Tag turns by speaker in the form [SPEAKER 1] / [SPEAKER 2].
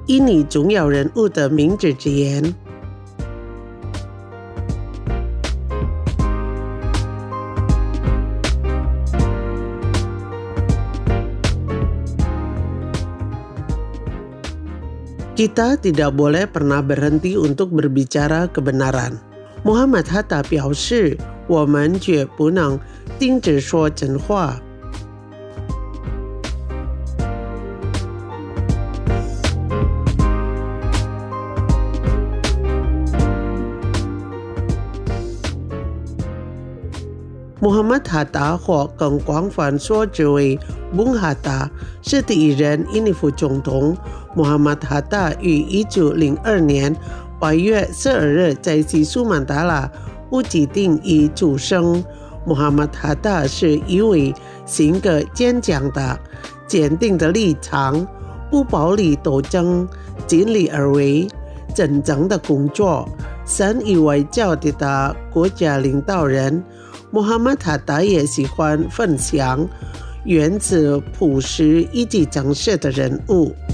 [SPEAKER 1] 印尼重要人物的明智之言。Kita tidak boleh pernah berhenti untuk berbicara kebenaran. Muhammad Hatta 表示，我们绝不能停止说真话。Muhammad Hatta 或更广泛所指为 Bung Hatta 是第一任印尼副总统。Muhammad Hatta 于1902年8月12日在西苏曼达拉乌吉丁伊出生。Muhammad Hatta 是一位性格坚强的、坚定的立场，不暴力斗争，尽力而为，真正的工作，善于外交的国家领导人。Muhammad Hatta 也喜欢分享、原则朴实以及正式的人物。